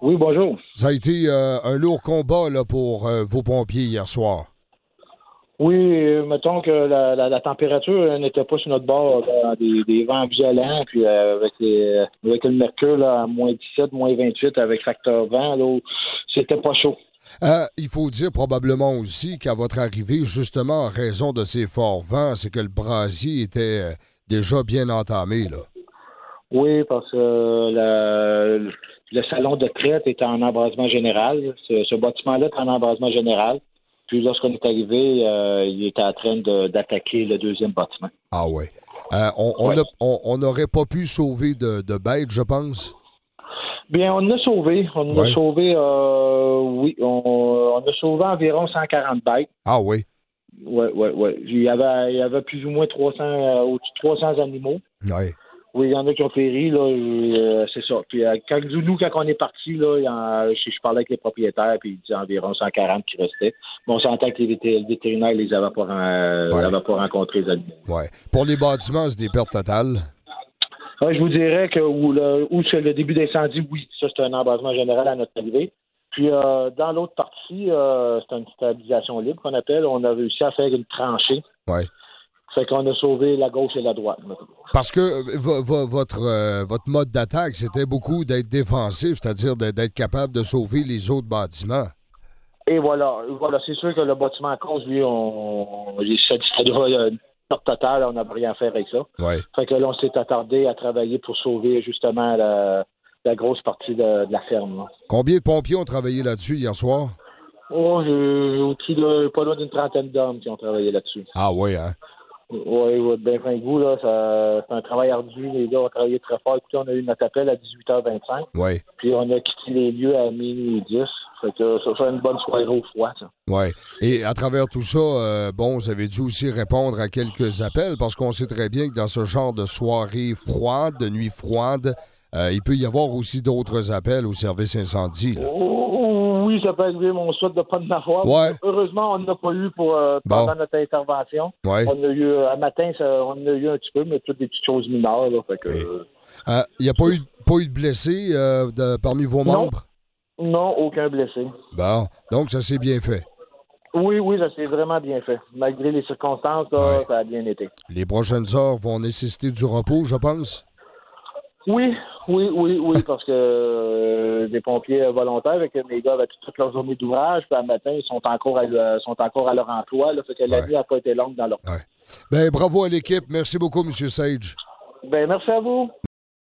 Oui, bonjour. Ça a été un lourd combat là, pour vos pompiers hier soir. Oui, mettons que la température n'était pas sur notre bord, des vents violents, puis avec le mercure là, à -17, -28 avec facteur vent, là, c'était pas chaud. Il faut dire probablement aussi qu'à votre arrivée, justement, en raison de ces forts vents, c'est que le brasier était déjà bien entamé, là. Oui, parce que le salon de traite était en embrasement général. Ce bâtiment-là est en embrasement général. Puis lorsqu'on est arrivé, il était en train d'attaquer le deuxième bâtiment. Ah ouais. Ouais. On n'aurait pas pu sauver de bêtes, je pense. Bien, on a sauvé. On a Ouais. sauvé, oui, on a sauvé environ 140 bêtes. Ah oui. Oui, oui, oui. Il y avait plus ou moins 300, au-dessus de 300 animaux. Ouais. Oui, il y en a qui ont péri, là, et, c'est ça. Puis quand on est parti, là, je parlais avec les propriétaires, puis ils disaient environ 140 qui restaient. Mais on s'entend que les vétérinaires les Ouais. avaient pas rencontré, les animaux. Ouais. Pour les bâtiments, c'est des pertes totales. Ouais, je vous dirais que où c'est le début d'incendie, oui, ça c'est un embrasement général à notre arrivée. Puis dans l'autre partie, c'est une stabilisation libre qu'on appelle. On a réussi à faire une tranchée. Ouais. Fait qu'on a sauvé la gauche et la droite. Parce que votre mode d'attaque, c'était beaucoup d'être défensif, c'est-à-dire d'être capable de sauver les autres bâtiments. Et voilà, c'est sûr que le bâtiment en cause, lui, ça doit une perte totale, on n'a rien à faire avec ça. Ouais. Fait que là, on s'est attardé à travailler pour sauver justement la grosse partie de la ferme, là. Combien de pompiers ont travaillé là-dessus hier soir? Oh, j'ai au-dessus pas loin d'une trentaine d'hommes qui ont travaillé là-dessus. Ah oui, hein? Oui, ouais, ben fin de vous, là, c'est un travail ardu. Les gars ont travaillé très fort. Écoutez, on a eu notre appel à 18h25. Oui. Puis on a quitté les lieux à minuit 10. Fait que ça fait une bonne soirée au froid, ça. Oui. Et à travers tout ça, vous avez dû aussi répondre à quelques appels parce qu'on sait très bien que dans ce genre de soirée froide, de nuit froide, il peut y avoir aussi d'autres appels au service incendie, là. Oui, ça peut arriver, mais on souhaite de ne pas en avoir. Ouais. Heureusement, on n'a pas eu Bon. pendant notre intervention. Ouais. On a eu, à matin, on en a eu un petit peu, mais toutes des petites choses mineures, là. Fait que, Il n'y a pas eu de blessés parmi vos non, membres? non, aucun blessé. Bon. Donc, ça s'est bien fait. Oui, oui, ça s'est vraiment bien fait. Malgré les circonstances, là, Ouais. ça a bien été. Les prochaines heures vont nécessiter du repos, je pense. Oui, oui, parce que des pompiers volontaires, avec mes gars avaient toute leur journée d'ouvrage, puis le matin, ils sont encore à leur emploi, là, fait que la Ouais. nuit n'a pas été longue dans leur. Ouais. Ben, bravo à l'équipe. Merci beaucoup, M. Sage. Ben, merci à vous.